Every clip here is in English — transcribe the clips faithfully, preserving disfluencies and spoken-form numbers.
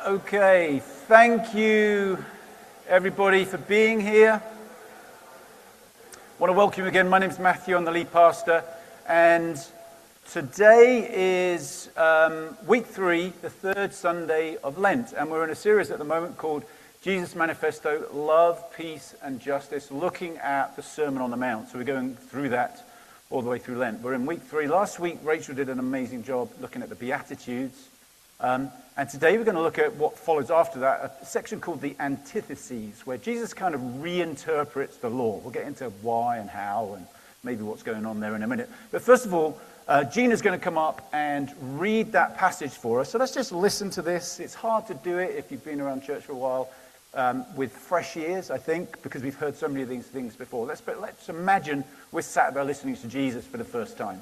Okay, thank you everybody for being here. I want to welcome you again. My name is Matthew, I'm the lead pastor, and today is um, week three, the third Sunday of Lent, and we're in a series at the moment called Jesus Manifesto, Love, Peace and Justice, looking at the Sermon on the Mount. So we're going through that all the way through Lent. We're in week three. Last week, Rachel did an amazing job looking at the Beatitudes. Um, and today we're going to look at what follows after that, a section called the Antitheses, where Jesus kind of reinterprets the law. We'll get into why and how and maybe what's going on there in a minute. But first of all, uh, Gina's going to come up and read that passage for us. So let's just listen to this. It's hard to do it if you've been around church for a while um, with fresh ears, I think, because we've heard so many of these things before. Let's, but let's imagine we're sat there listening to Jesus for the first time.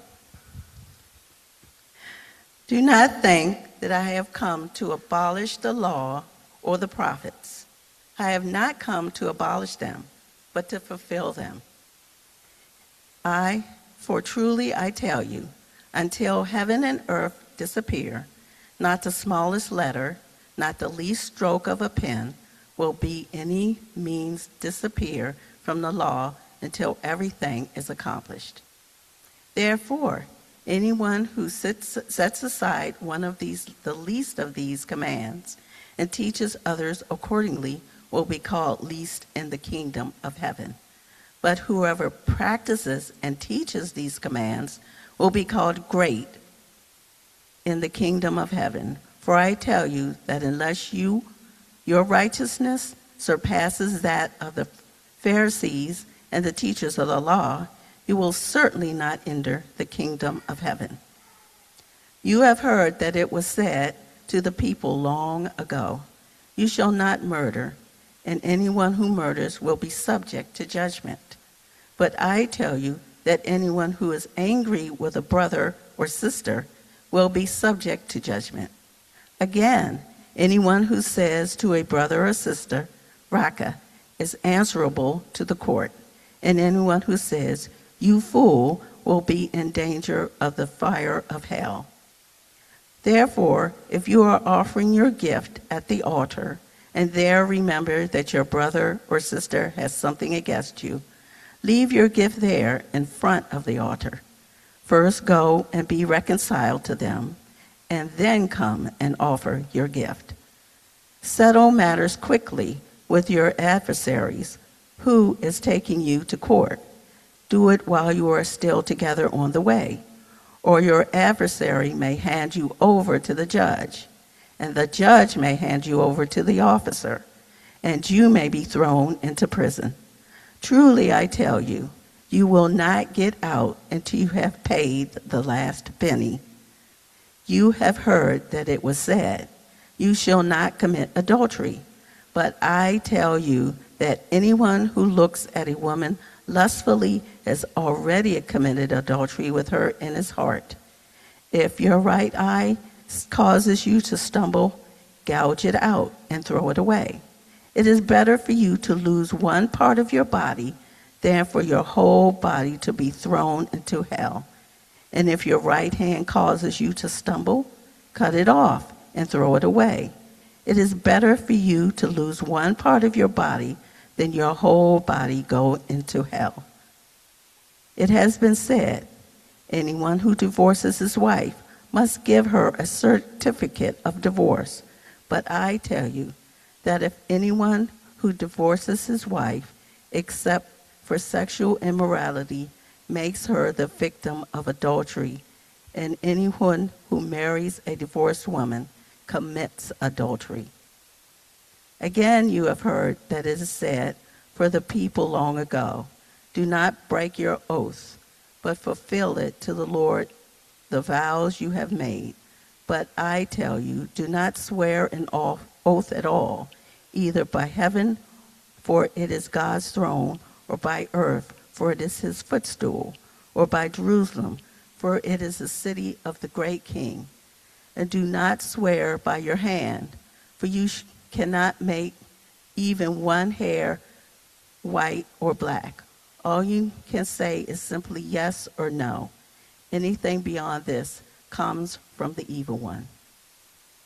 Do not think that I have come to abolish the law or the prophets. I have not come to abolish them, but to fulfill them. I, for truly I tell you, until heaven and earth disappear, not the smallest letter, not the least stroke of a pen, will be any means disappear from the law until everything is accomplished. Therefore, anyone who sits, sets aside one of these, the least of these commands, and teaches others accordingly will be called least in the kingdom of heaven. But whoever practices and teaches these commands will be called great in the kingdom of heaven. For I tell you that unless you, your righteousness surpasses that of the Pharisees and the teachers of the law, you will certainly not enter the kingdom of heaven. You have heard that it was said to the people long ago, you shall not murder, and anyone who murders will be subject to judgment. But I tell you that anyone who is angry with a brother or sister will be subject to judgment. Again, anyone who says to a brother or sister, Raka, is answerable to the court, and anyone who says, you fool, will be in danger of the fire of hell. Therefore, if you are offering your gift at the altar, and there remember that your brother or sister has something against you, leave your gift there in front of the altar. First go and be reconciled to them, and then come and offer your gift. Settle matters quickly with your adversaries, who is taking you to court. Do it while you are still together on the way, or your adversary may hand you over to the judge, and the judge may hand you over to the officer, and you may be thrown into prison. Truly, I tell you, you will not get out until you have paid the last penny. You have heard that it was said, you shall not commit adultery. But I tell you that anyone who looks at a woman lustfully has already committed adultery with her in his heart. If your right eye causes you to stumble, gouge it out and throw it away. It is better for you to lose one part of your body than for your whole body to be thrown into hell. And if your right hand causes you to stumble, cut it off and throw it away. It is better for you to lose one part of your body than your whole body go into hell. It has been said, anyone who divorces his wife must give her a certificate of divorce. But I tell you that if anyone who divorces his wife, except for sexual immorality, makes her the victim of adultery, and anyone who marries a divorced woman commits adultery. Again, you have heard that it is said for the people long ago, do not break your oath, but fulfill it to the Lord, the vows you have made. But I tell you, do not swear an oath at all, either by heaven, for it is God's throne, or by earth, for it is his footstool, or by Jerusalem, for it is the city of the great king. And do not swear by your hand, for you sh- cannot make even one hair white or black. All you can say is simply yes or no. Anything beyond this comes from the evil one.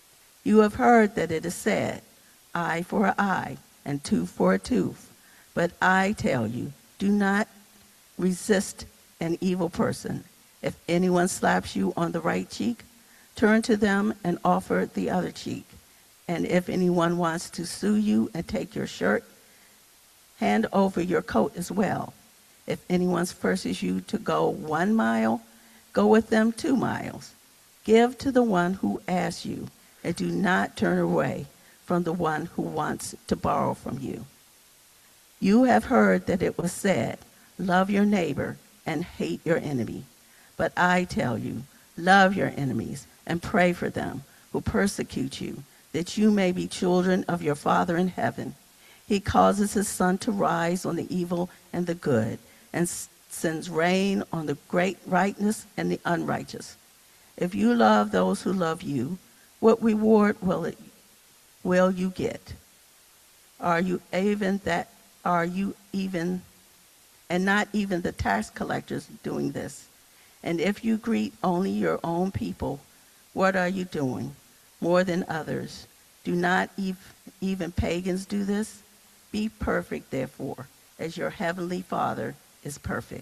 You have heard that it is said, eye for an eye and tooth for a tooth. But I tell you, do not resist an evil person. If anyone slaps you on the right cheek, turn to them and offer the other cheek. And if anyone wants to sue you and take your shirt, hand over your coat as well. If anyone forces you to go one mile, go with them two miles. Give to the one who asks you, and do not turn away from the one who wants to borrow from you. You have heard that it was said, love your neighbor and hate your enemy. But I tell you, love your enemies and pray for them who persecute you, that you may be children of your Father in heaven. He causes his sun to rise on the evil and the good, and sends rain on the great righteous and the unrighteous. If you love those who love you, what reward will it will you get? Are you even that are you even and not even the tax collectors doing this? And if you greet only your own people, what are you doing? More than others. Do not ev- even pagans do this? Be perfect, therefore, as your heavenly Father is perfect.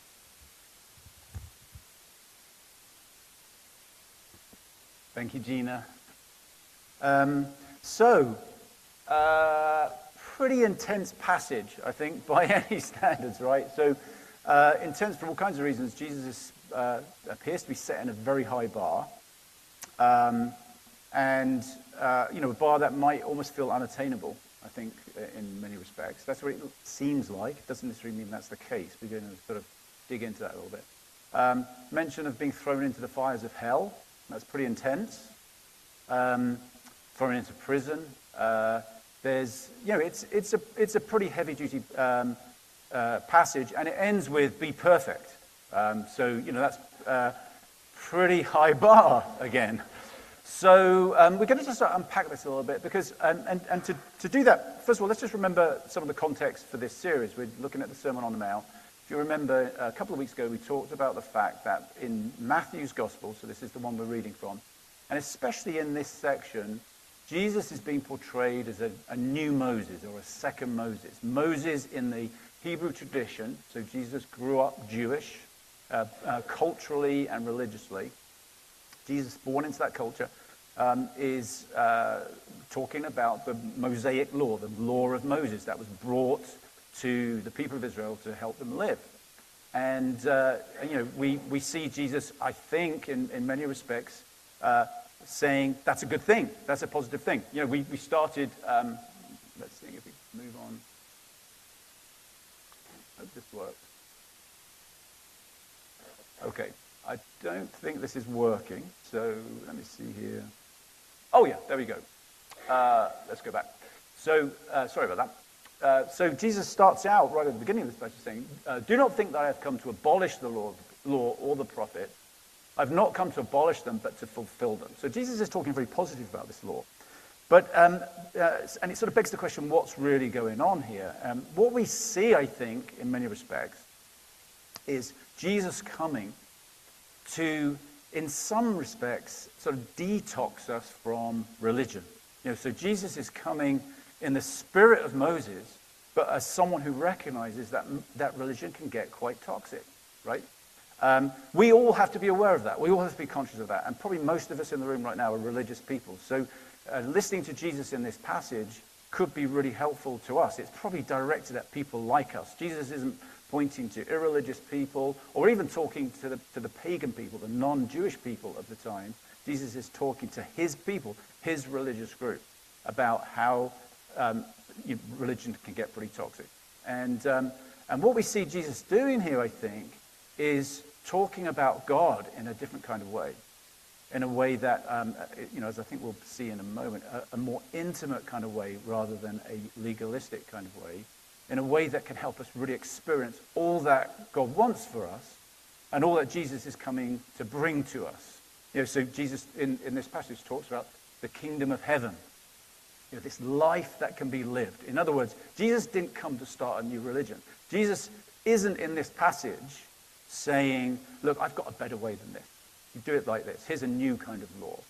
Thank you, Gina. Um, so, uh, pretty intense passage, I think, by any standards, right? So, uh, intense for all kinds of reasons. Jesus is, uh, appears to be setting a very high bar. Um, and, uh, you know, a bar that might almost feel unattainable, I think, in many respects. That's what it seems like. It doesn't necessarily mean that's the case. We're going to sort of dig into that a little bit. Um, mention of being thrown into the fires of hell. That's pretty intense. Um, thrown into prison. Uh, there's, you know, it's it's a it's a pretty heavy-duty um, uh, passage, and it ends with "be perfect." Um, so, you know, that's uh, pretty high bar again. So um, we're going to just unpack this a little bit because, um, and, and to, to do that, first of all, let's just remember some of the context for this series. We're looking at the Sermon on the Mount. If you remember, a couple of weeks ago, we talked about the fact that in Matthew's Gospel, so this is the one we're reading from, and especially in this section, Jesus is being portrayed as a, a new Moses or a second Moses. Moses in the Hebrew tradition, so Jesus grew up Jewish, uh, uh, culturally and religiously. Jesus, born into that culture, um, is uh, talking about the Mosaic law, the law of Moses that was brought to the people of Israel to help them live. And, uh, you know, we, we see Jesus, I think, in, in many respects, uh, saying that's a good thing. That's a positive thing. You know, we, we started, um, let's see if we move on. Hope this works. Okay. I don't think this is working, so let me see here. Oh, yeah, there we go. Uh, let's go back. So, uh, sorry about that. Uh, so Jesus starts out right at the beginning of this passage saying, uh, do not think that I have come to abolish the law, law or the prophet. I've not come to abolish them, but to fulfill them. So Jesus is talking very positive about this law. But, um, uh, and it sort of begs the question, what's really going on here? Um, what we see, I think, in many respects, is Jesus coming to, in some respects, sort of detox us from religion. You know, so Jesus is coming in the spirit of Moses, but as someone who recognizes that that religion can get quite toxic, right? Um, we all have to be aware of that. We all have to be conscious of that. And probably most of us in the room right now are religious people. So uh, listening to Jesus in this passage could be really helpful to us. It's probably directed at people like us. Jesus isn't pointing to irreligious people, or even talking to the, to the pagan people, the non-Jewish people of the time. Jesus is talking to his people, his religious group, about how um, you know, religion can get pretty toxic. And, um, and what we see Jesus doing here, I think, is talking about God in a different kind of way, in a way that, um, you know, as I think we'll see in a moment, a, a more intimate kind of way rather than a legalistic kind of way, in a way that can help us really experience all that God wants for us and all that Jesus is coming to bring to us. You know, so Jesus in, in this passage talks about the kingdom of heaven, you know, this life that can be lived. In other words, Jesus didn't come to start a new religion. Jesus isn't in this passage saying, look, I've got a better way than this. You do it like this. Here's a new kind of law.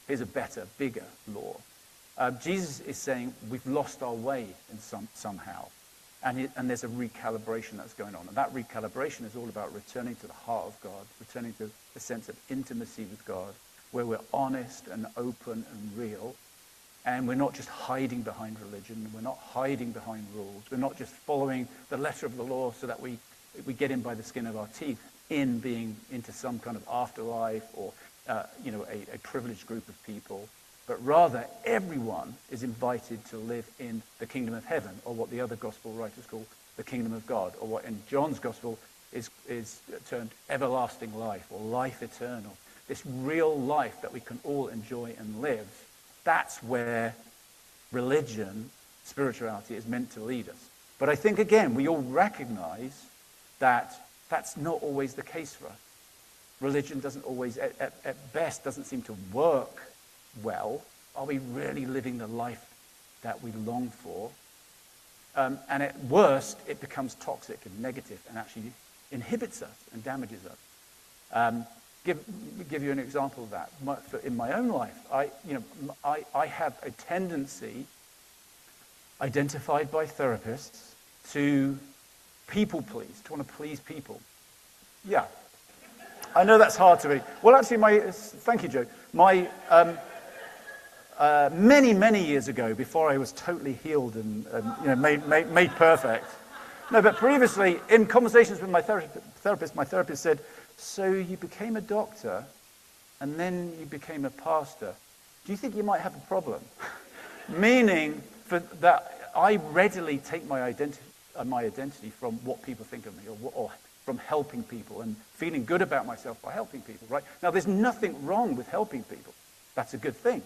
Here's a better, bigger law. Uh, Jesus is saying we've lost our way in some, somehow. And, it, and there's a recalibration that's going on. And that recalibration is all about returning to the heart of God, returning to a sense of intimacy with God, where we're honest and open and real. And we're not just hiding behind religion. We're not hiding behind rules. We're not just following the letter of the law so that we, we get in by the skin of our teeth, in being into some kind of afterlife or uh, you know, a, a privileged group of people. But rather, everyone is invited to live in the kingdom of heaven, or what the other gospel writers call the kingdom of God, or what in John's gospel is, is termed everlasting life, or life eternal. This real life that we can all enjoy and live. That's where religion, spirituality, is meant to lead us. But I think, again, we all recognize that that's not always the case for us. Religion doesn't always, at, at, at best, doesn't seem to work well. Are we really living the life that we long for? Um, and at worst, it becomes toxic and negative and actually inhibits us and damages us. Um, give, give you an example of that. My, for, in my own life, I, you know, I, I have a tendency, identified by therapists, to people please, to want to please people. Yeah. I know that's hard to read. Well, actually, my thank you, Joe. My um, uh, many, many years ago, before I was totally healed and, and you know made, made made perfect. No, but previously, in conversations with my thera- therapist, my therapist said, "So you became a doctor, and then you became a pastor. Do you think you might have a problem?" Meaning, for that, I readily take my identity, uh, my identity from what people think of me, or, or from helping people and feeling good about myself by helping people, right? Now, there's nothing wrong with helping people. That's a good thing.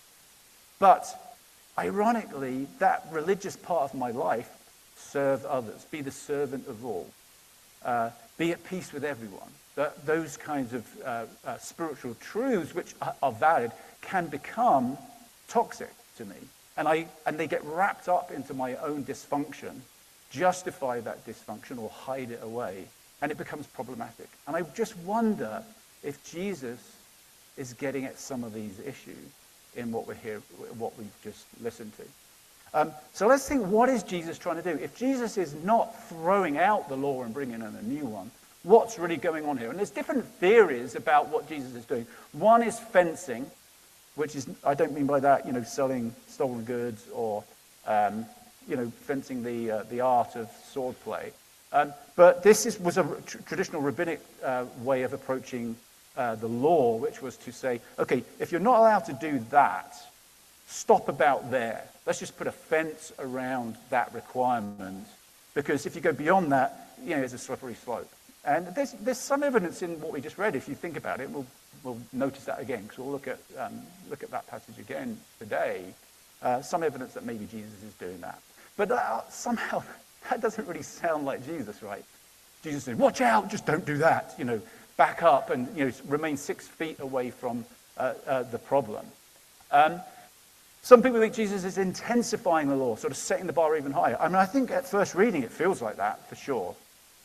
But, ironically, that religious part of my life, serve others, be the servant of all, uh, be at peace with everyone, that those kinds of uh, uh, spiritual truths, which are, are valid, can become toxic to me. And, I, and they get wrapped up into my own dysfunction, justify that dysfunction or hide it away, and it becomes problematic. And I just wonder if Jesus is getting at some of these issues in what we're here, what we've just listened to. Um, so let's think, what is Jesus trying to do? If Jesus is not throwing out the law and bringing in a new one, what's really going on here? And there's different theories about what Jesus is doing. One is fencing, which is, I don't mean by that, you know, selling stolen goods or, um, you know, fencing the uh, the art of swordplay. Um, but this is, was a tr- traditional rabbinic uh, way of approaching uh, the law, which was to say, okay, if you're not allowed to do that, stop about there. Let's just put a fence around that requirement, because if you go beyond that, you know, it's a slippery slope. And there's there's some evidence in what we just read. If you think about it, we'll we'll notice that again, because we'll look at um, look at that passage again today. Uh, some evidence that maybe Jesus is doing that, but uh, somehow that doesn't really sound like Jesus, right? Jesus said, "Watch out! Just don't do that. You know, back up and you know remain six feet away from uh, uh, the problem." Um, Some people think Jesus is intensifying the law, sort of setting the bar even higher. I mean, I think at first reading it feels like that, for sure.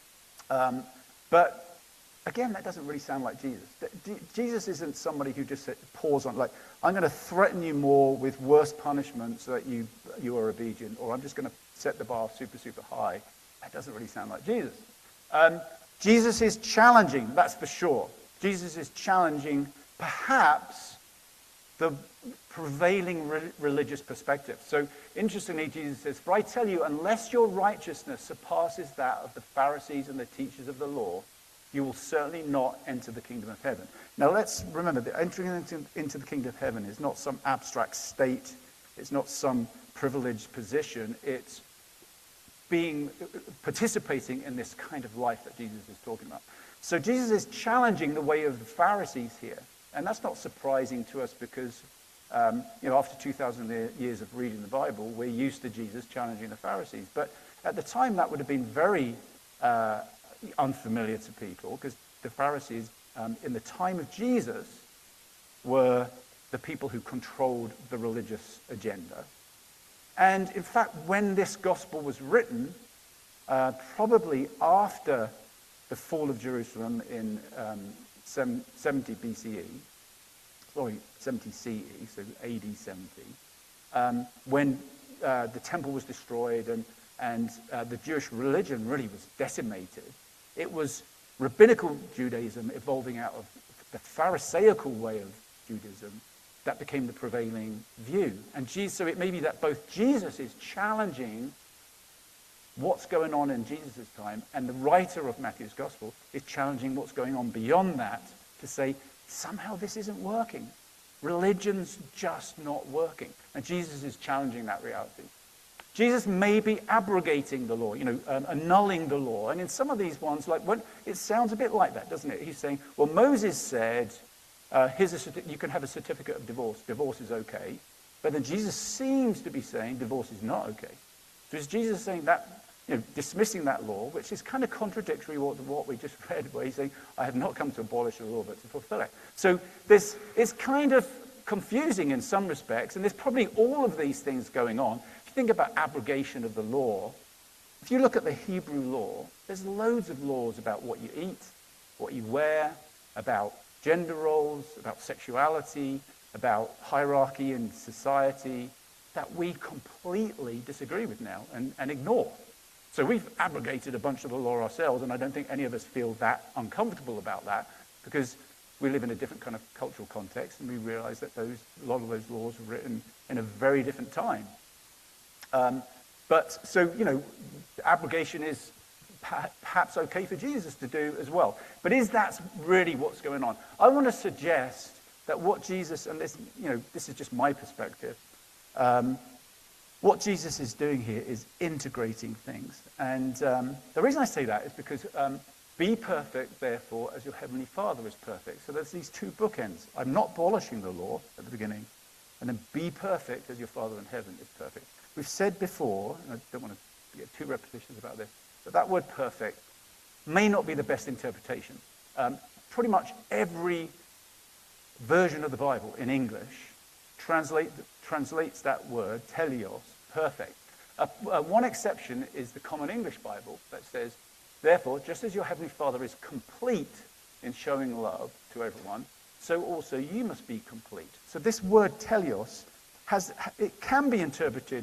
Um, but, again, that doesn't really sound like Jesus. Jesus isn't somebody who just pours on, like, I'm going to threaten you more with worse punishment so that you, you are obedient, or I'm just going to set the bar super, super high. That doesn't really sound like Jesus. Um, Jesus is challenging, that's for sure. Jesus is challenging, perhaps, the prevailing re- religious perspective. So, interestingly, Jesus says, "For I tell you, unless your righteousness surpasses that of the Pharisees and the teachers of the law, you will certainly not enter the kingdom of heaven." Now, let's remember that entering into, into the kingdom of heaven is not some abstract state. It's not some privileged position. It's being, participating in this kind of life that Jesus is talking about. So, Jesus is challenging the way of the Pharisees here. And that's not surprising to us because, um, you know, after two thousand years of reading the Bible, we're used to Jesus challenging the Pharisees. But at the time, that would have been very uh, unfamiliar to people, because the Pharisees, um, in the time of Jesus, were the people who controlled the religious agenda. And in fact, when this gospel was written, uh, probably after the fall of Jerusalem in um, seventy B C E, sorry, seventy C E, so A D seventy, um, when uh, the temple was destroyed and, and uh, the Jewish religion really was decimated. It was rabbinical Judaism evolving out of the Pharisaical way of Judaism that became the prevailing view. And Jesus, so it may be that both Jesus is challenging what's going on in Jesus' time, and the writer of Matthew's gospel is challenging what's going on beyond that to say, somehow this isn't working. Religion's just not working. And Jesus is challenging that reality. Jesus may be abrogating the law, you know, um, annulling the law. And in some of these ones, like when, it sounds a bit like that, doesn't it? He's saying, well, Moses said, uh, here's a certi- you can have a certificate of divorce. Divorce is okay. But then Jesus seems to be saying divorce is not okay. So is Jesus saying that, you know, dismissing that law, which is kind of contradictory to what, what we just read, where he's saying, I have not come to abolish the law, but to fulfill it. So this is kind of confusing in some respects, and there's probably all of these things going on. If you think about abrogation of the law, if you look at the Hebrew law, there's loads of laws about what you eat, what you wear, about gender roles, about sexuality, about hierarchy in society, that we completely disagree with now and, and ignore. So we've abrogated a bunch of the law ourselves, and I don't think any of us feel that uncomfortable about that, because we live in a different kind of cultural context, and we realize that those a lot of those laws were written in a very different time. Um, but so, you know, abrogation is perhaps okay for Jesus to do as well. But is that really what's going on? I want to suggest that what Jesus, and this, you know, this is just my perspective, um, what Jesus is doing here is integrating things. And um, the reason I say that is because um, be perfect, therefore, as your heavenly Father is perfect. So there's these two bookends. I'm not abolishing the law at the beginning, and then be perfect as your Father in heaven is perfect. We've said before, and I don't want to get too repetitions about this, but that word perfect may not be the best interpretation. Um, pretty much every version of the Bible in English translate, translates that word, teleos, perfect. Uh, uh, one exception is the Common English Bible that says, therefore, just as your Heavenly Father is complete in showing love to everyone, so also you must be complete. So this word teleos, has, it can be interpreted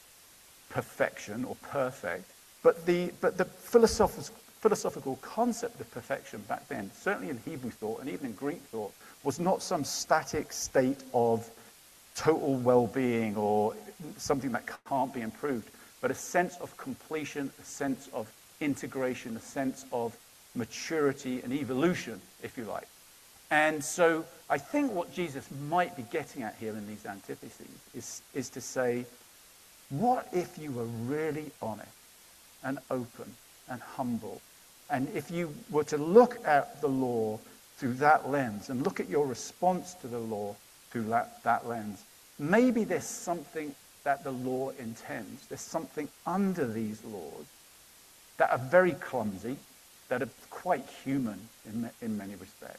perfection or perfect, but the, but the philosoph- philosophical concept of perfection back then, certainly in Hebrew thought and even in Greek thought, was not some static state of total well-being or something that can't be improved, but a sense of completion, a sense of integration, a sense of maturity and evolution, if you like. And so I think what Jesus might be getting at here in these antitheses is, is to say, what if you were really honest and open and humble? And if you were to look at the law through that lens and look at your response to the law through that, that lens, maybe there's something that the law intends. There's something under these laws that are very clumsy, that are quite human in, in many respects,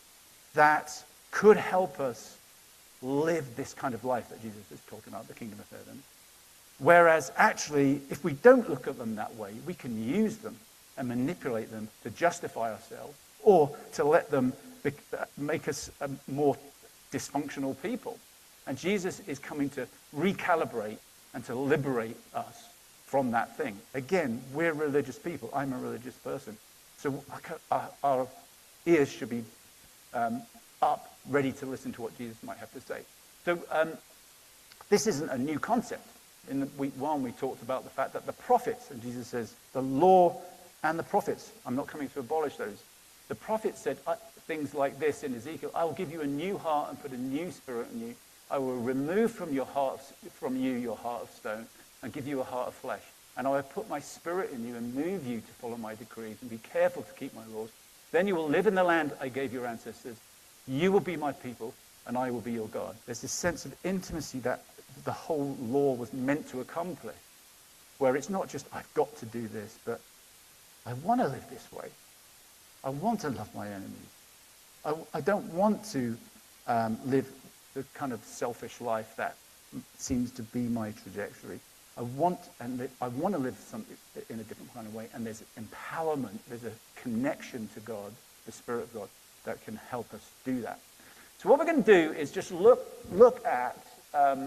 that could help us live this kind of life that Jesus is talking about, the kingdom of heaven. Whereas actually, if we don't look at them that way, we can use them and manipulate them to justify ourselves or to let them be, make us a more dysfunctional people. And Jesus is coming to recalibrate and to liberate us from that thing. Again, we're religious people. I'm a religious person. So our, our ears should be um, up, ready to listen to what Jesus might have to say. So um, this isn't a new concept. In week one, we talked about the fact that the prophets, and Jesus says, the law and the prophets, I'm not coming to abolish those. The prophets said uh, things like this in Ezekiel, I will give you a new heart and put a new spirit in you. I will remove from your heart, from you your heart of stone and give you a heart of flesh. And I will put my spirit in you and move you to follow my decrees and be careful to keep my laws. Then you will live in the land I gave your ancestors. You will be my people and I will be your God. There's this sense of intimacy that the whole law was meant to accomplish, where it's not just, I've got to do this, but I want to live this way. I want to love my enemies. I, I don't want to um, live the kind of selfish life that seems to be my trajectory. I want and li- I want to live something in a different kind of way, and there's empowerment, there's a connection to God, the Spirit of God, that can help us do that. So what we're going to do is just look look at, um,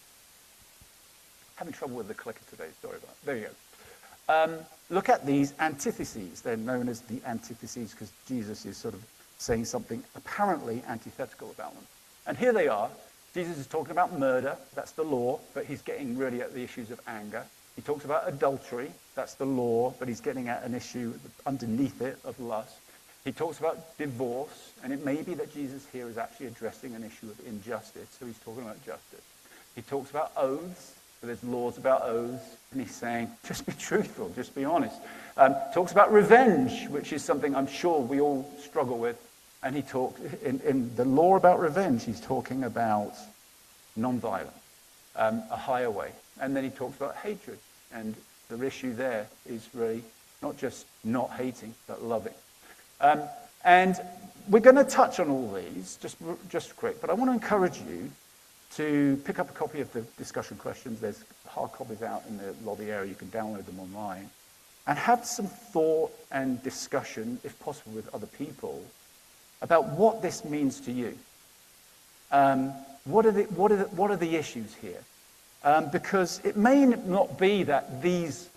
having trouble with the clicker today, sorry about that. There you go. Um, look at these antitheses. They're known as the antitheses because Jesus is sort of saying something apparently antithetical about them. And here they are. Jesus is talking about murder, that's the law, but he's getting really at the issues of anger. He talks about adultery, that's the law, but he's getting at an issue underneath it of lust. He talks about divorce, and it may be that Jesus here is actually addressing an issue of injustice, so he's talking about justice. He talks about oaths, so there's laws about oaths, and he's saying, just be truthful, just be honest. Um, talks about revenge, which is something I'm sure we all struggle with. And he talked, in, in the law about revenge, he's talking about non-violence, um, a higher way. And then he talks about hatred. And the issue there is really not just not hating, but loving. Um, and we're going to touch on all these, just, just quick. But I want to encourage you to pick up a copy of the discussion questions. There's hard copies out in the lobby area. You can download them online. And have some thought and discussion, if possible, with other people about what this means to you. Um, what, are the, what, are the, what are the issues here? Um, because it may not be that these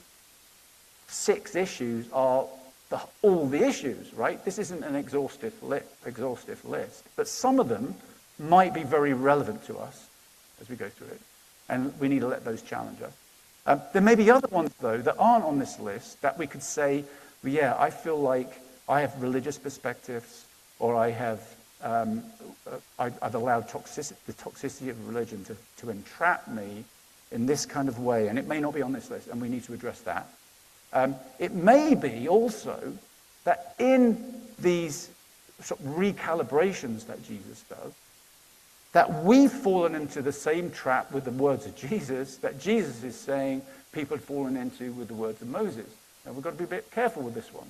six issues are the, all the issues, right? This isn't an exhaustive, li- exhaustive list, but some of them might be very relevant to us as we go through it, and we need to let those challenge us. Um, there may be other ones, though, that aren't on this list that we could say, well, yeah, I feel like I have religious perspectives, or I have, um, I, I've allowed toxicity, the toxicity of religion to, to entrap me in this kind of way, and it may not be on this list, and we need to address that. Um, it may be also that in these sort of recalibrations that Jesus does, that we've fallen into the same trap with the words of Jesus that Jesus is saying people have fallen into with the words of Moses. Now, we've got to be a bit careful with this one.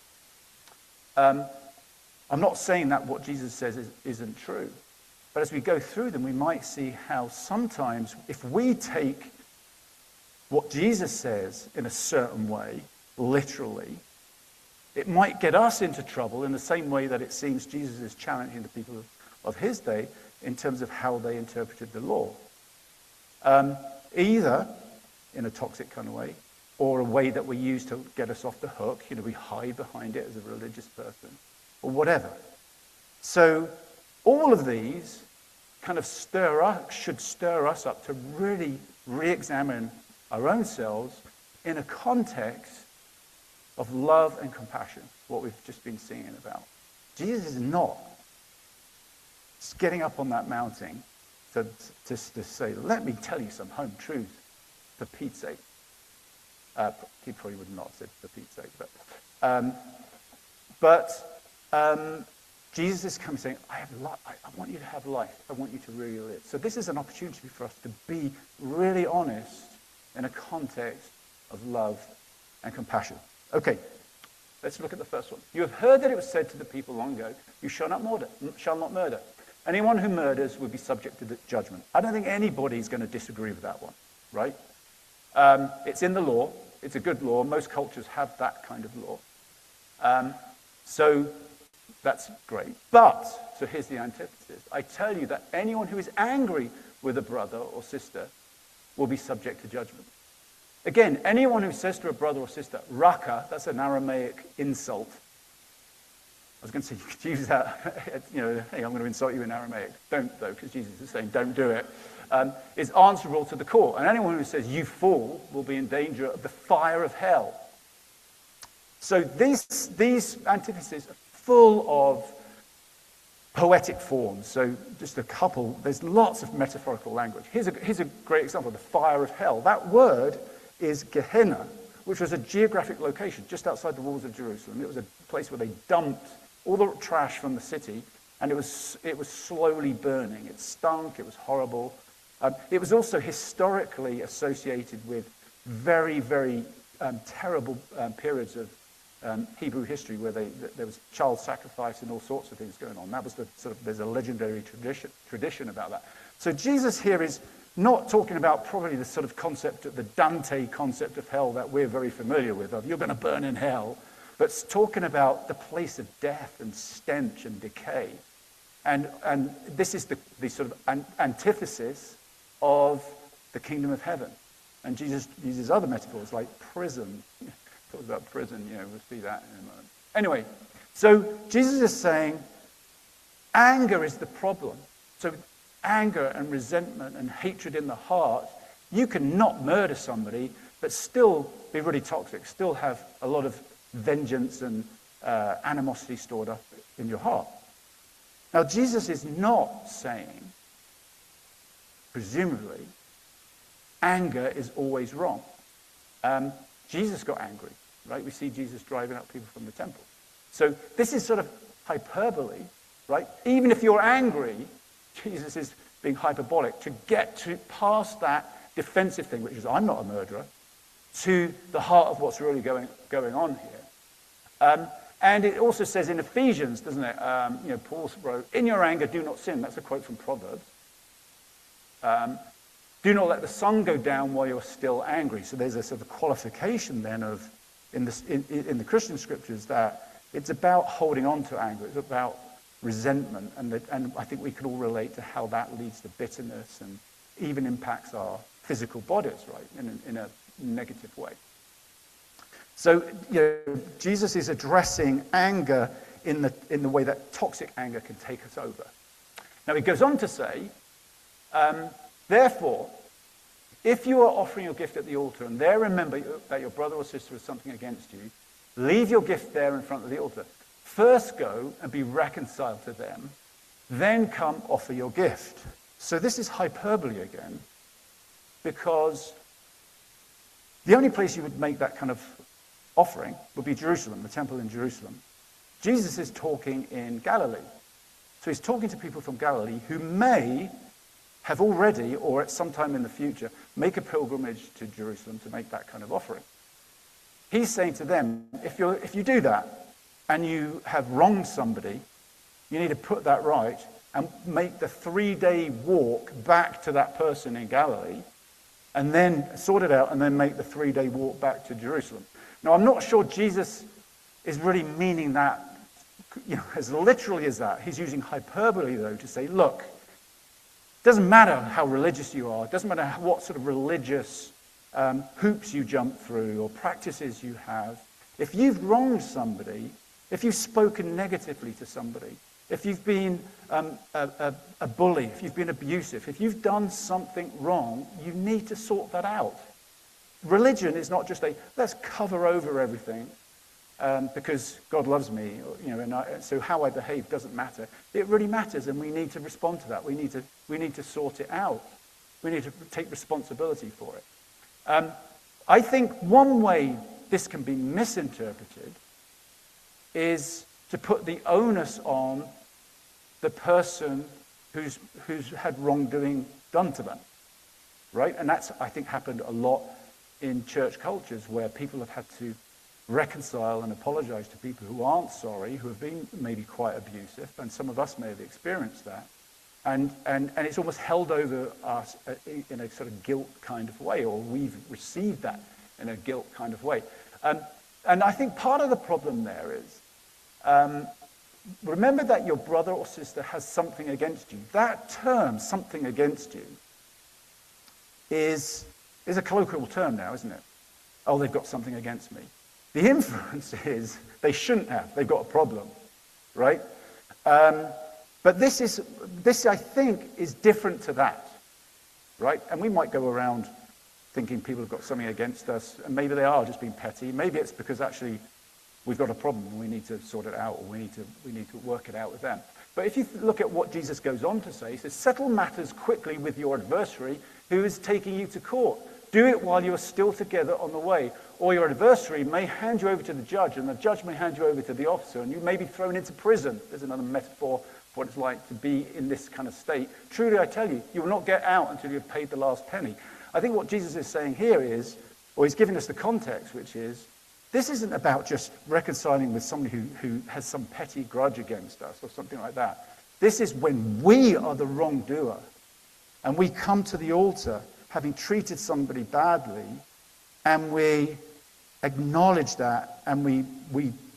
Um, I'm not saying that what Jesus says is, isn't true. But as we go through them, we might see how sometimes if we take what Jesus says in a certain way, literally, it might get us into trouble in the same way that it seems Jesus is challenging the people of, of his day in terms of how they interpreted the law. Um, either in a toxic kind of way, or a way that we use to get us off the hook. You know, we hide behind it as a religious person, or whatever. So all of these kind of stir up, should stir us up to really re-examine our own selves in a context of love and compassion, what we've just been singing about. Jesus is not getting up on that mountain to, to, to say, let me tell you some home truth for Pete's sake. Uh, he probably would not have said for Pete's sake, but um, but um, Jesus is coming saying, I have life. I, I want you to have life. I want you to really live. So this is an opportunity for us to be really honest in a context of love and compassion. Okay, let's look at the first one. You have heard that it was said to the people long ago, you shall not murder. Shall not murder. Anyone who murders will be subject to the judgment. I don't think anybody's going to disagree with that one, right? Um, it's in the law. It's a good law. Most cultures have that kind of law. Um, so that's great. But, so here's the antithesis. I tell you that anyone who is angry with a brother or sister will be subject to judgment. Again, anyone who says to a brother or sister, raka, that's an Aramaic insult. I was going to say, you could use that, you know, hey, I'm going to insult you in Aramaic. Don't, though, because Jesus is saying, don't do it. Um, is answerable to the court. And anyone who says, you fool, will be in danger of the fire of hell. So these, these antitheses are full of poetic forms. So just a couple, there's lots of metaphorical language. Here's a, here's a great example, the fire of hell. That word is Gehenna, which was a geographic location just outside the walls of Jerusalem. It was a place where they dumped all the trash from the city, and it was, it was slowly burning. It stunk, it was horrible. Um, it was also historically associated with very, very um, terrible um, periods of um, Hebrew history where they, th- there was child sacrifice and all sorts of things going on. That was the sort of, there's a legendary tradition, tradition about that. So Jesus here is not talking about probably the sort of concept, the Dante concept of hell that we're very familiar with, of you're going to burn in hell, but talking about the place of death and stench and decay. And, and this is the, the sort of an, antithesis of the kingdom of heaven. And Jesus uses other metaphors like prison. Talks about prison, you know, we'll see that in a moment. Anyway, so Jesus is saying anger is the problem. So anger and resentment and hatred in the heart, you can not murder somebody, but still be really toxic, still have a lot of vengeance and uh, animosity stored up in your heart. Now, Jesus is not saying, presumably, anger is always wrong. Um, Jesus got angry, right? We see Jesus driving out people from the temple. So this is sort of hyperbole, right? Even if you're angry, Jesus is being hyperbolic to get to past that defensive thing, which is, I'm not a murderer, to the heart of what's really going, going on here. Um, and it also says in Ephesians, doesn't it? Um, you know, Paul wrote, in your anger, do not sin. That's a quote from Proverbs. Um, do not let the sun go down while you're still angry. So there's a sort of qualification then of, in, this, in, in the Christian scriptures, that it's about holding on to anger. It's about resentment. And, the, and I think we could all relate to how that leads to bitterness and even impacts our physical bodies, right, in, in a negative way. So, you know, Jesus is addressing anger in the, in the way that toxic anger can take us over. Now, he goes on to say, um, therefore, if you are offering your gift at the altar and there remember that your brother or sister has something against you, leave your gift there in front of the altar. First go and be reconciled to them, then come offer your gift. So this is hyperbole again, because the only place you would make that kind of offering would be Jerusalem, the temple in Jerusalem. Jesus is talking in Galilee. So he's talking to people from Galilee who may have already, or at some time in the future, make a pilgrimage to Jerusalem to make that kind of offering. He's saying to them, if you if you do that and you have wronged somebody, you need to put that right and make the three-day walk back to that person in Galilee, and then sort it out, and then make the three-day walk back to Jerusalem. Now, I'm not sure Jesus is really meaning that, you know, as literally as that. He's using hyperbole, though, to say, look, it doesn't matter how religious you are, it doesn't matter what sort of religious um, hoops you jump through or practices you have. If you've wronged somebody, if you've spoken negatively to somebody, if you've been um, a, a, a bully, if you've been abusive, if you've done something wrong, you need to sort that out. Religion is not just a, let's cover over everything um, because God loves me, or, you know, and I, so how I behave doesn't matter. It really matters, and we need to respond to that. We need to, we need to sort it out. We need to take responsibility for it. Um, I think one way this can be misinterpreted is to put the onus on the person who's who's had wrongdoing done to them, right? And that's, I think, happened a lot in church cultures where people have had to reconcile and apologize to people who aren't sorry, who have been maybe quite abusive, and some of us may have experienced that. And and and it's almost held over us in a sort of guilt kind of way, or we've received that in a guilt kind of way. Um, and I think part of the problem there is, um, remember that your brother or sister has something against you. That term, something against you, is, is a colloquial term now, isn't it? Oh, they've got something against me. The inference is they shouldn't have. They've got a problem, right? Um, but this is, this I think, is different to that, right? And we might go around thinking people have got something against us, and maybe they are just being petty. Maybe it's because actually we've got a problem and we need to sort it out, or we need to we need to work it out with them. But if you look at what Jesus goes on to say, he says, settle matters quickly with your adversary who is taking you to court. Do it while you are still together on the way, or your adversary may hand you over to the judge, and the judge may hand you over to the officer, and you may be thrown into prison. There's another metaphor for what it's like to be in this kind of state. Truly, I tell you, you will not get out until you've paid the last penny. I think what Jesus is saying here is, or he's giving us the context, which is, this isn't about just reconciling with somebody who, who has some petty grudge against us or something like that. This is when we are the wrongdoer and we come to the altar having treated somebody badly, and we acknowledge that, and we, we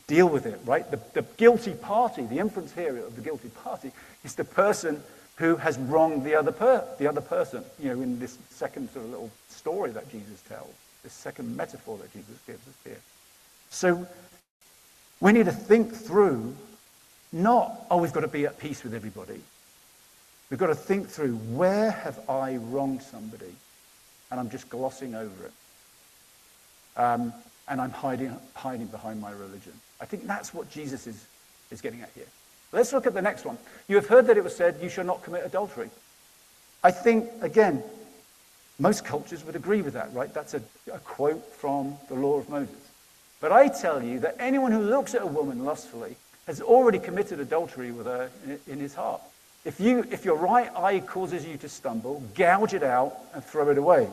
deal with it, right? The, the guilty party, the inference here of the guilty party, is the person who has wronged the other per, the other person. You know, in this second sort of little story that Jesus tells, this second metaphor that Jesus gives us here. So we need to think through, not, oh, we've got to be at peace with everybody. We've got to think through, where have I wronged somebody? And I'm just glossing over it. Um, and I'm hiding, hiding behind my religion. I think that's what Jesus is, is getting at here. Let's look at the next one. You have heard that it was said, you shall not commit adultery. I think, again, most cultures would agree with that, right? That's a, a quote from the law of Moses. But I tell you that anyone who looks at a woman lustfully has already committed adultery with her in, in his heart. If, you, if your right eye causes you to stumble, gouge it out and throw it away.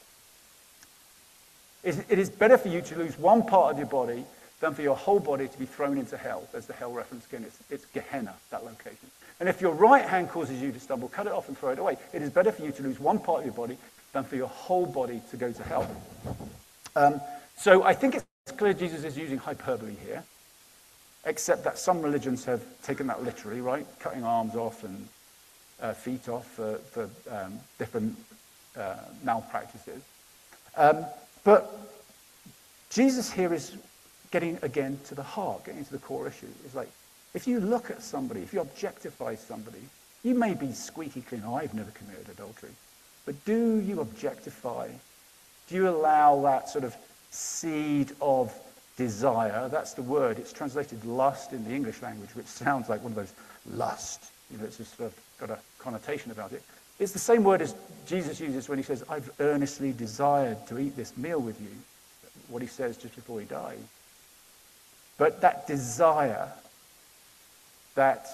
It is better for you to lose one part of your body than for your whole body to be thrown into hell. There's the hell reference again. It's, it's Gehenna, that location. And if your right hand causes you to stumble, cut it off and throw it away. It is better for you to lose one part of your body than for your whole body to go to hell. Um, so I think it's clear Jesus is using hyperbole here, except that some religions have taken that literally, right? Cutting arms off and uh, feet off for, for um, different uh, malpractices. Um, But Jesus here is getting, again, to the heart, getting to the core issue. It's like, if you look at somebody, if you objectify somebody, you may be squeaky clean, oh, I've never committed adultery. But do you objectify? Do you allow that sort of seed of desire? That's the word. It's translated lust in the English language, which sounds like one of those lust. You know, it's just sort of got a connotation about it. It's the same word as Jesus uses when he says, I've earnestly desired to eat this meal with you, what he says just before he dies. But that desire, that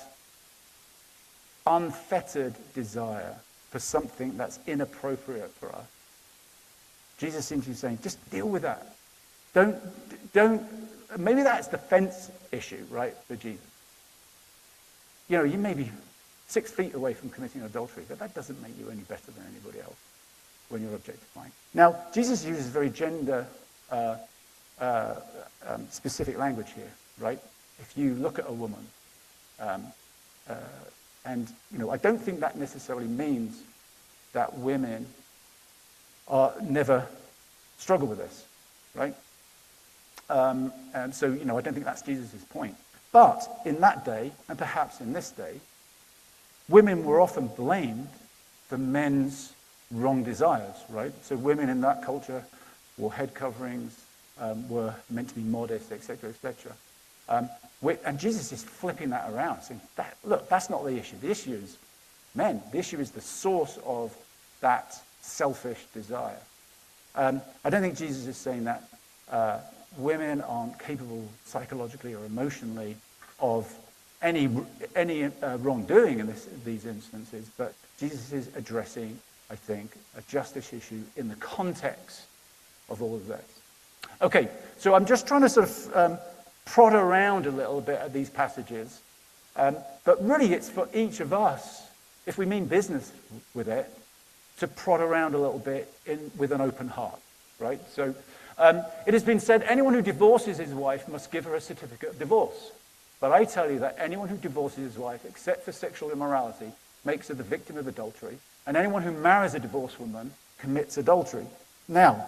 unfettered desire for something that's inappropriate for us, Jesus seems to be saying, just deal with that. Don't, don't, maybe that's the fence issue, right, for Jesus. You know, you may be six feet away from committing adultery, but that doesn't make you any better than anybody else when you're objectifying. Now, Jesus uses very gender uh, uh, um, specific language here, right? If you look at a woman, um, uh, and, you know, I don't think that necessarily means that women are never struggle with this, right? Um, and so, you know, I don't think that's Jesus' point. But in that day, and perhaps in this day, women were often blamed for men's wrong desires, right? So women in that culture wore head coverings, um, were meant to be modest, et cetera, et cetera. Um, and Jesus is flipping that around, saying, that, look, that's not the issue. The issue is men. The issue is the source of that selfish desire. Um, I don't think Jesus is saying that uh, women aren't capable psychologically or emotionally of any any uh, wrongdoing in this, these instances, but Jesus is addressing, I think, a justice issue in the context of all of this. Okay, so I'm just trying to sort of um, prod around a little bit at these passages, um, but really it's for each of us, if we mean business with it, to prod around a little bit in with an open heart, right? So um, it has been said, anyone who divorces his wife must give her a certificate of divorce. But I tell you that anyone who divorces his wife, except for sexual immorality, makes her the victim of adultery, and anyone who marries a divorced woman commits adultery. Now,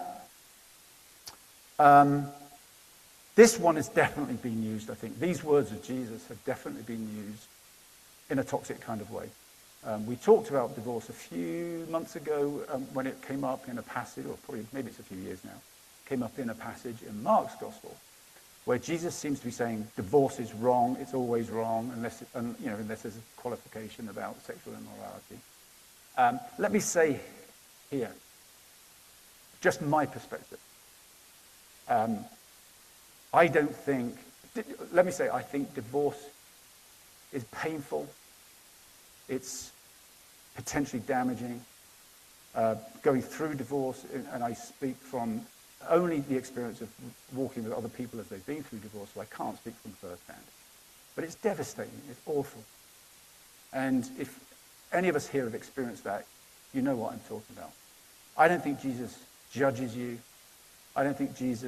um, this one has definitely been used, I think. These words of Jesus have definitely been used in a toxic kind of way. Um, we talked about divorce a few months ago um, when it came up in a passage, or probably maybe it's a few years now, came up in a passage in Mark's Gospel, where Jesus seems to be saying divorce is wrong, it's always wrong, unless it, um, you know, unless there's a qualification about sexual immorality. Um, let me say here, just my perspective. Um, I don't think, let me say, I think divorce is painful. It's potentially damaging. Uh, going through divorce, and I speak from only the experience of walking with other people as they've been through divorce, so I can't speak from firsthand. But it's devastating, it's awful. And if any of us here have experienced that, you know what I'm talking about. I don't think Jesus judges you. I don't think Jesus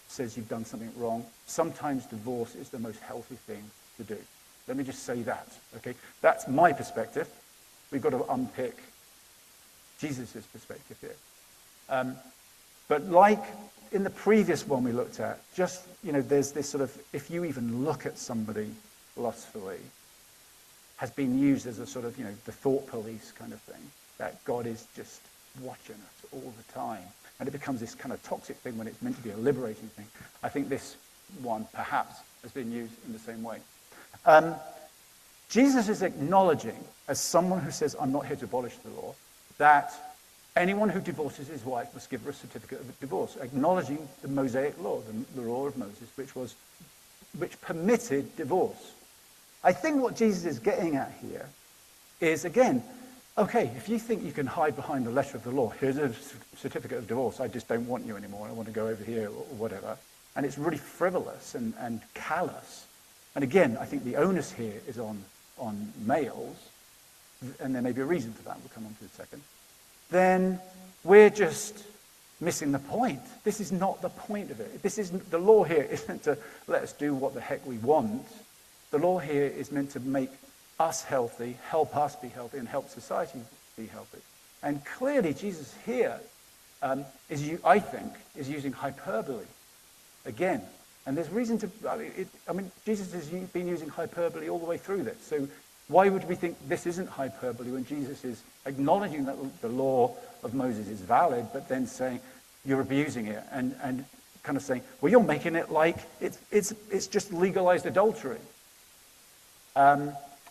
says you've done something wrong. Sometimes divorce is the most healthy thing to do. Let me just say that, okay? That's my perspective. We've got to unpick Jesus' perspective here. Um, but like in the previous one we looked at, just, you know, there's this sort of, if you even look at somebody lustfully, has been used as a sort of, you know, the thought police kind of thing, that God is just watching us all the time. And it becomes this kind of toxic thing when it's meant to be a liberating thing. I think this one, perhaps, has been used in the same way. Um, Jesus is acknowledging, as someone who says, I'm not here to abolish the law, that anyone who divorces his wife must give her a certificate of divorce, acknowledging the Mosaic law, the, the law of Moses, which was, which permitted divorce. I think what Jesus is getting at here is, again, okay, if you think you can hide behind the letter of the law, here's a certificate of divorce, I just don't want you anymore, I want to go over here, or whatever. And it's really frivolous and, and callous. And again, I think the onus here is on, on males, and there may be a reason for that, we'll come on to in a second. Then we're just missing the point. This is not the point of it. This isn't, the law here isn't to let us do what the heck we want. The law here is meant to make us healthy, help us be healthy, and help society be healthy. And clearly, Jesus here um, is, I think, is using hyperbole again. And there's reason to. I mean, it, I mean, Jesus has been using hyperbole all the way through this. So why would we think this isn't hyperbole when Jesus is acknowledging that the law of Moses is valid, but then saying you're abusing it, and and kind of saying, well, you're making it like it's it's it's just legalized adultery. Um,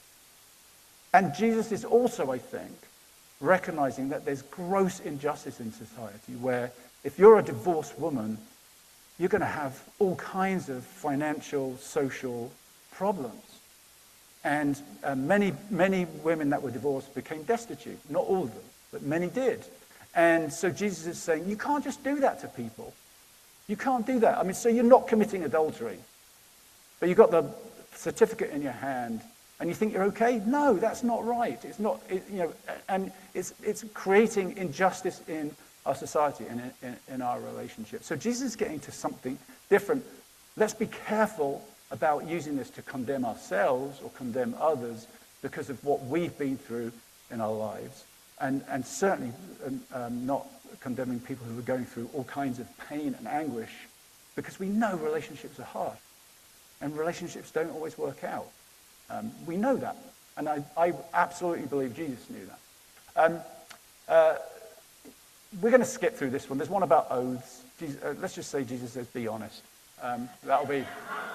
And Jesus is also, I think, recognizing that there's gross injustice in society where if you're a divorced woman, you're going to have all kinds of financial, social problems. And uh, many, many women that were divorced became destitute. Not all of them, but many did. And so Jesus is saying, you can't just do that to people. You can't do that. I mean, so you're not committing adultery, but you've got the certificate in your hand, and you think you're okay? No, that's not right. It's not, it, you know, and it's it's creating injustice in our society and in, in, in our relationship. So Jesus is getting to something different. Let's be careful about using this to condemn ourselves or condemn others because of what we've been through in our lives, and and certainly um, not condemning people who are going through all kinds of pain and anguish, because we know relationships are hard, and relationships don't always work out. Um, we know that, and I, I absolutely believe Jesus knew that. Um, uh, we're going to skip through this one. There's one about oaths. Jesus, uh, let's just say Jesus says, be honest. Um, that'll be...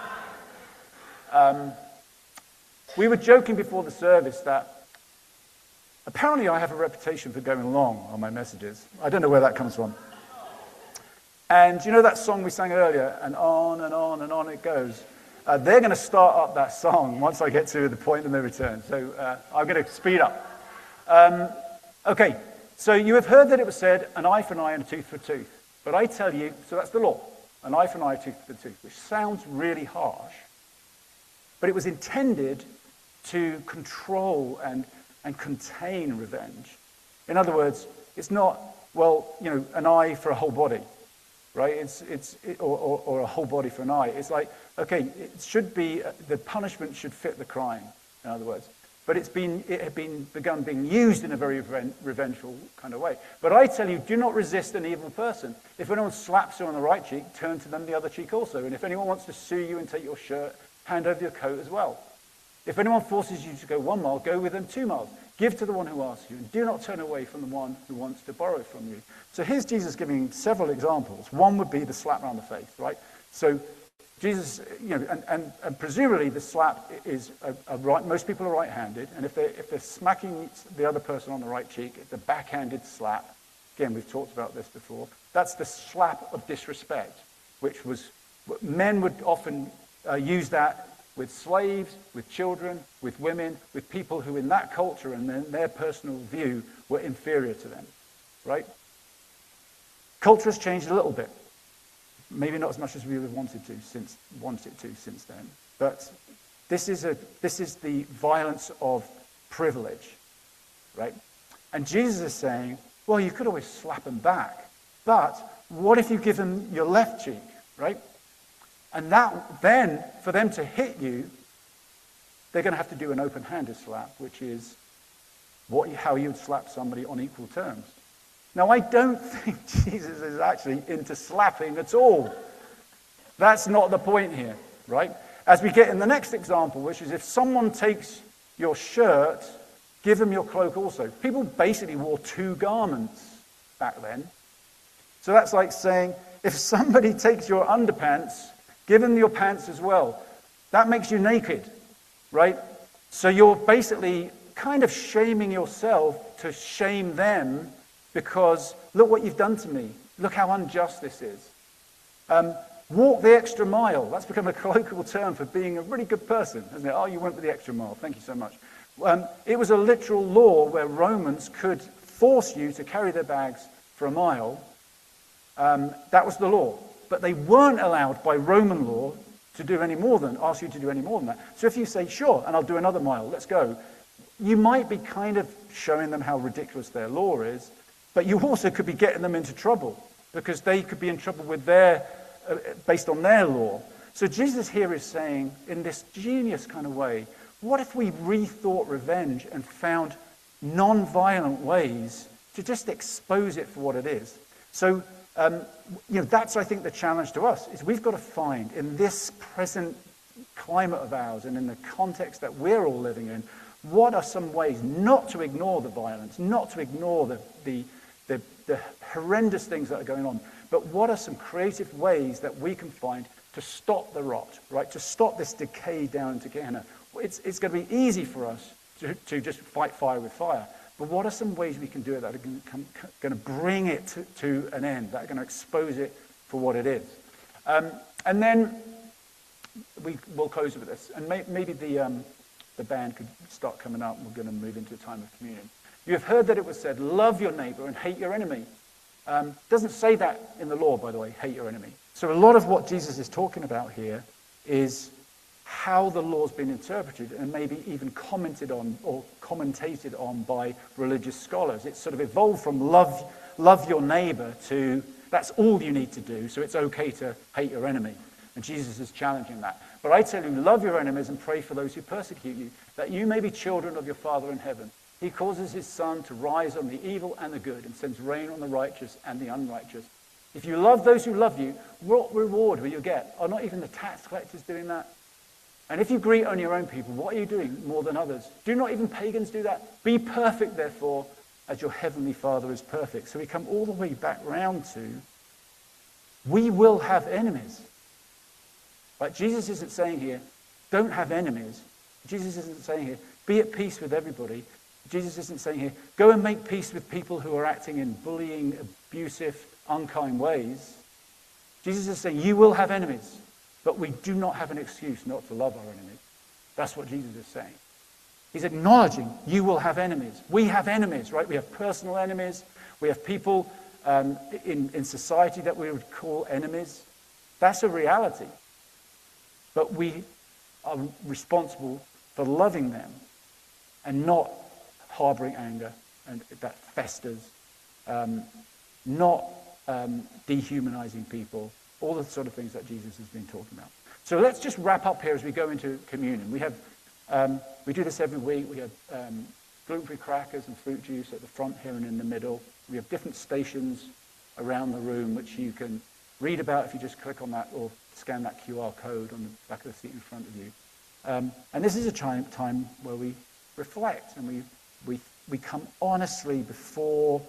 Um, we were joking before the service that apparently I have a reputation for going long on my messages. I don't know where that comes from. And you know that song we sang earlier, and on and on and on it goes? Uh, they're going to start up that song once I get to the point of no return. So uh, I'm going to speed up. Um, okay, so you have heard that it was said, an eye for an eye and a tooth for a tooth. But I tell you, so that's the law, an eye for an eye, a tooth for a tooth, which sounds really harsh. But it was intended to control and, and contain revenge. In other words, it's not, well, you know, an eye for a whole body. Right, it's it's it, or, or, or a whole body for an eye. It's like, okay, it should be uh, the punishment should fit the crime. In other words, but it's been it had been begun being used in a very reven- revengeful kind of way. But I tell you, do not resist an evil person. If anyone slaps you on the right cheek, turn to them the other cheek also. And if anyone wants to sue you and take your shirt, hand over your coat as well. If anyone forces you to go one mile, go with them two miles. Give to the one who asks you, and do not turn away from the one who wants to borrow from you. So here's Jesus giving several examples. One would be the slap around the face, right? So Jesus, you know, and, and, and presumably the slap is a, a right. Most people are right-handed, and if they're if they're smacking the other person on the right cheek, it's a backhanded slap. Again, we've talked about this before. That's the slap of disrespect, which was men would often uh, use that with slaves, with children, with women, with people who in that culture and in their personal view were inferior to them, right? Culture has changed a little bit. Maybe not as much as we would have wanted to since wanted to since then. But this is a this is the violence of privilege, right? And Jesus is saying, well, you could always slap them back, but what if you give them your left cheek, right? And that, then, for them to hit you, they're going to have to do an open-handed slap, which is what, how you would slap somebody on equal terms. Now, I don't think Jesus is actually into slapping at all. That's not the point here, right? As we get in the next example, which is if someone takes your shirt, give them your cloak also. People basically wore two garments back then. So that's like saying, if somebody takes your underpants, give them your pants as well. That makes you naked, right? So you're basically kind of shaming yourself to shame them because look what you've done to me. Look how unjust this is. Um, walk the extra mile. That's become a colloquial term for being a really good person, isn't it? Oh, you went with the extra mile. Thank you so much. Um, it was a literal law where Romans could force you to carry their bags for a mile. Um, that was the law. But they weren't allowed by Roman law to do any more than, ask you to do any more than that. So if you say, sure, and I'll do another mile, let's go, you might be kind of showing them how ridiculous their law is, but you also could be getting them into trouble because they could be in trouble with their, uh, based on their law. So Jesus here is saying, in this genius kind of way, what if we rethought revenge and found non-violent ways to just expose it for what it is? So, um, you know, that's, I think, the challenge to us, is we've got to find, in this present climate of ours and in the context that we're all living in, what are some ways not to ignore the violence, not to ignore the, the, the, the horrendous things that are going on, but what are some creative ways that we can find to stop the rot, right? To stop this decay down into Gehenna. It's, it's going to be easy for us to, to just fight fire with fire. But what are some ways we can do it that are going to, come, going to bring it to, to an end, that are going to expose it for what it is? Um, and then we will close with this. And may, maybe the, um, the band could start coming up, and we're going to move into a time of communion. You have heard that it was said, love your neighbor and hate your enemy. Um, doesn't say that in the law, by the way, hate your enemy. So a lot of what Jesus is talking about here is how the law's been interpreted and maybe even commented on or commentated on by religious scholars. It's sort of evolved from love, love your neighbor to that's all you need to do, so it's okay to hate your enemy. And Jesus is challenging that. But I tell you, love your enemies and pray for those who persecute you, that you may be children of your Father in heaven. He causes his sun to rise on the evil and the good and sends rain on the righteous and the unrighteous. If you love those who love you, what reward will you get? Are not even the tax collectors doing that? And if you greet only your own people, what are you doing more than others? Do not even pagans do that? Be perfect, therefore, as your heavenly Father is perfect. So we come all the way back round to, we will have enemies. But Jesus isn't saying here, don't have enemies. Jesus isn't saying here, be at peace with everybody. Jesus isn't saying here, go and make peace with people who are acting in bullying, abusive, unkind ways. Jesus is saying, you will have enemies. But we do not have an excuse not to love our enemies. That's what Jesus is saying. He's acknowledging you will have enemies. We have enemies, right? We have personal enemies. We have people um, in, in society that we would call enemies. That's a reality. But we are responsible for loving them and not harboring anger and that festers, um, not um, dehumanizing people. All the sort of things that Jesus has been talking about. So let's just wrap up here as we go into communion. We have, um, we do this every week. We have um, gluten-free crackers and fruit juice at the front here and in the middle. We have different stations around the room which you can read about if you just click on that or scan that Q R code on the back of the seat in front of you. Um, and this is a time, time where we reflect and we, we, we come honestly before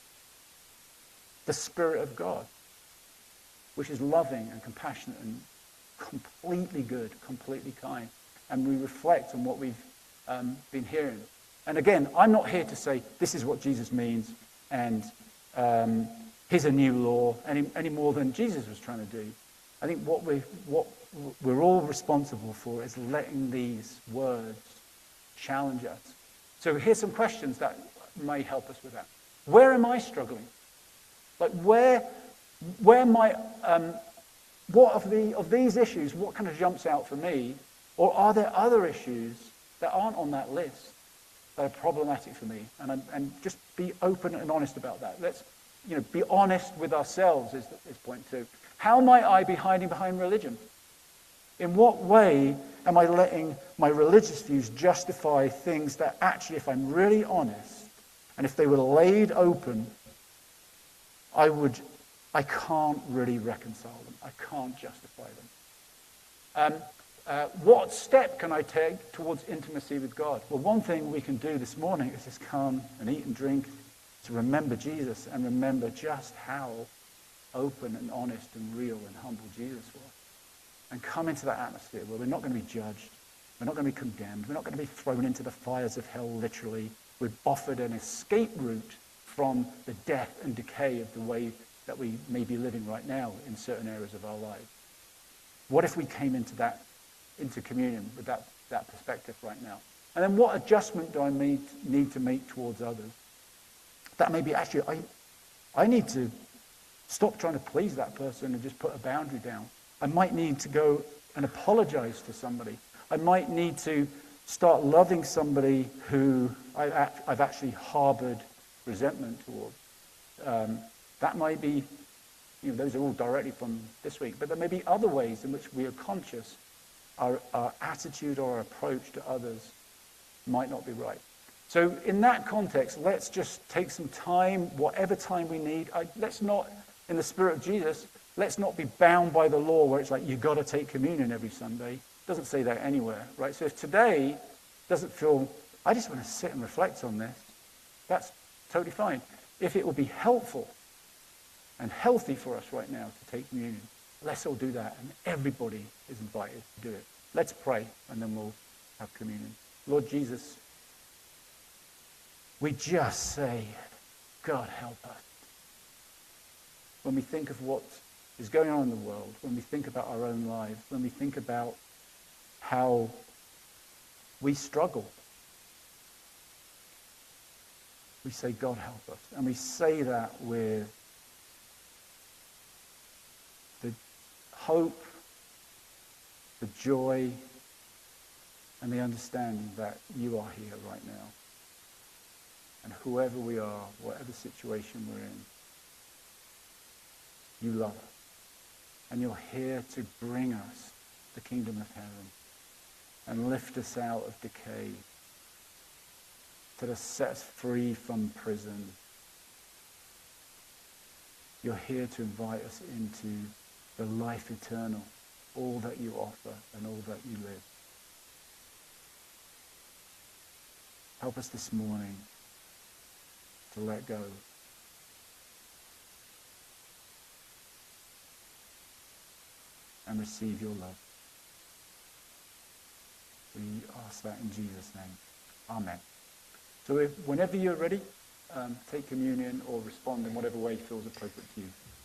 the Spirit of God, which is loving and compassionate and completely good, completely kind. And we reflect on what we've um, been hearing. And again, I'm not here to say this is what Jesus means and um, here's a new law any, any more than Jesus was trying to do. I think what, we, what we're all responsible for is letting these words challenge us. So here's some questions that may help us with that. Where am I struggling? Like where... Where might, um, what of, the, of these issues, what kind of jumps out for me? Or are there other issues that aren't on that list that are problematic for me? And, I'm, and just be open and honest about that. Let's, you know, be honest with ourselves is, is point two. How might I be hiding behind religion? In what way am I letting my religious views justify things that actually, if I'm really honest, and if they were laid open, I would, I can't really reconcile them. I can't justify them. Um, uh, what step can I take towards intimacy with God? Well, one thing we can do this morning is just come and eat and drink to remember Jesus and remember just how open and honest and real and humble Jesus was. And come into that atmosphere where we're not going to be judged. We're not going to be condemned. We're not going to be thrown into the fires of hell, literally. We're offered an escape route from the death and decay of the way that we may be living right now in certain areas of our lives. What if we came into that, into communion with that, that perspective right now? And then what adjustment do I need, need to make towards others? That may be actually, I, I need to stop trying to please that person and just put a boundary down. I might need to go and apologize to somebody. I might need to start loving somebody who I, I've actually harbored resentment towards. Um, that might be, you know, those are all directly from this week, but there may be other ways in which we are conscious our, our attitude or our approach to others might not be right. So in that context, let's just take some time, whatever time we need. I, let's not, in the spirit of Jesus, let's not be bound by the law where it's like you've got to take communion every Sunday. It doesn't say that anywhere, right? So if today doesn't feel, I just want to sit and reflect on this, that's totally fine. If it will be helpful and healthy for us right now to take communion, let's all do that. And everybody is invited to do it. Let's pray, and then we'll have communion. Lord Jesus, we just say, God, help us. When we think of what is going on in the world, when we think about our own lives, when we think about how we struggle, we say, God, help us. And we say that with the hope, the joy, and the understanding that you are here right now. And whoever we are, whatever situation we're in, you love us. And you're here to bring us the kingdom of heaven and lift us out of decay, to set us free from prison. You're here to invite us into the life eternal, all that you offer and all that you live. Help us this morning to let go. And receive your love. We ask that in Jesus' name. Amen. So if, whenever you're ready, um, take communion or respond in whatever way feels appropriate to you.